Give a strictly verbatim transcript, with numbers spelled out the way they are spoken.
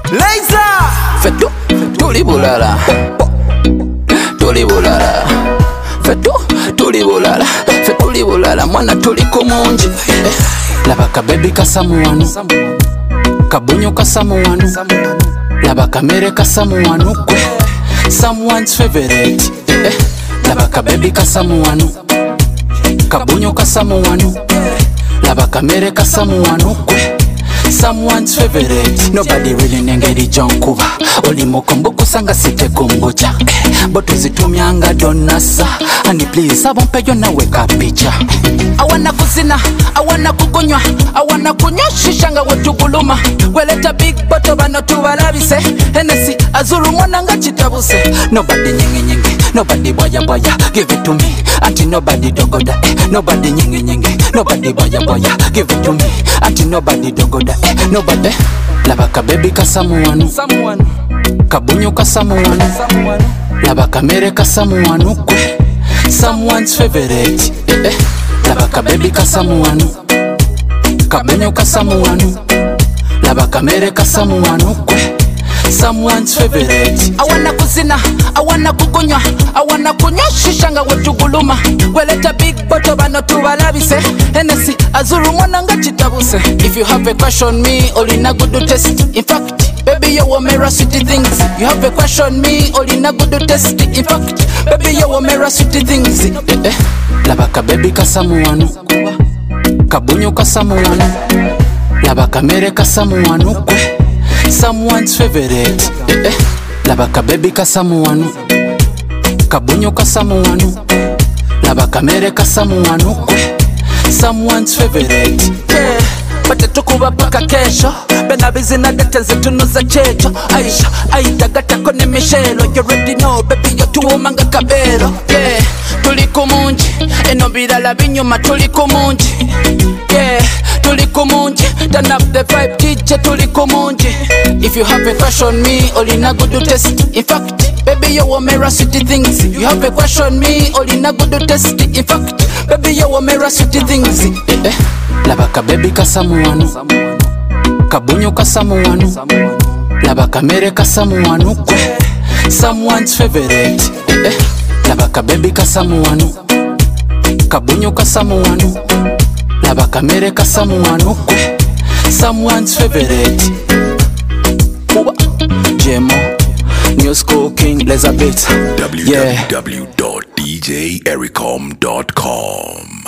Laser Fetu, tuli bulala Tuli bulala Fetu, tuli bulala Fetuli bulala, mwana tuli kumunji Labaka baby kasamu wanu Kabunyo kasamu wanu Labaka mere kasamu wanu kwe Someone's favorite Labaka baby kasamu wanu Kabunyo kasamu wanu Labaka mere kasamu wanu kwe Someone's favorite. Nobody really nengeri jonkuba Oli mokombo kusanga site kumbucha eh, Boto zitumyanga donasa Honey please, abompe yona weka picha I wanna kuzina, I wanna kukunywa I wanna kunywa shishanga wetuguluma Weleta big boto bano tuwalabise Hennessy, azuru mwananga chitabuse Nobody nyingi nyingi, nobody boya boya Give it to me, anti nobody dogoda eh, Nobody nyingi nyingi, nobody boya boya Give it to me, anti nobody dogoda eh, Nobody Labaka baby kasamu wanu Kabunyo kasamu wanu Labaka mere kasamu wanu kwe Someone's favorite eh, Labaka baby kasamu wanu Kabunyo kasamu wanu Labaka mere kasamu wanu kwe Someone's favorite. I wanna kuzina, I wanna kukunywa I wanna kunywa shishanga wetuguluma Weleta big boto bano tuwalabise Hennessy, azuru mwananga chitabuse If you have a crush on me, all in a good test In fact, baby you want me sweet things You have a crush on me, all in a good test In fact, baby you want me sweet things eh, eh. Labaka baby kasamu wanu Kabunyo kasamu wanu Labaka mere kasamu wanu kwe Someone's favorite eh, eh. Labaka baby kasamu wanu Kabunyo kasamu wanu Labaka mere kasamu wanu kwe Someone's favorite yeah. Bate tukuba paka kesho Bena bizina detenze tunuza checho Aisha, aida gata kone mishelo You already know baby yo tuwomanga kabero yeah. Tuli kumunji Eno bilala binyuma tuli kumunji yeah. Tuli kumunji Turn up the vibe D J tuli kumunji If you have a crush on me, all in a good test In fact, baby you want me sweet things You have a crush on me, all in a good test In fact, baby you want me sweet things eh, eh. Labaka baby kasamu wanu Kabunyo kasamu wanu Labaka mere kasamu wanu kwe Someone's favorite eh, eh. Labaka baby kasamu wanu Kabunyo kasamu wanu Labaka mere kasamu wanu kwe Someone's favorite Jemo New School King Elizabeth w w w dot d j ericom dot com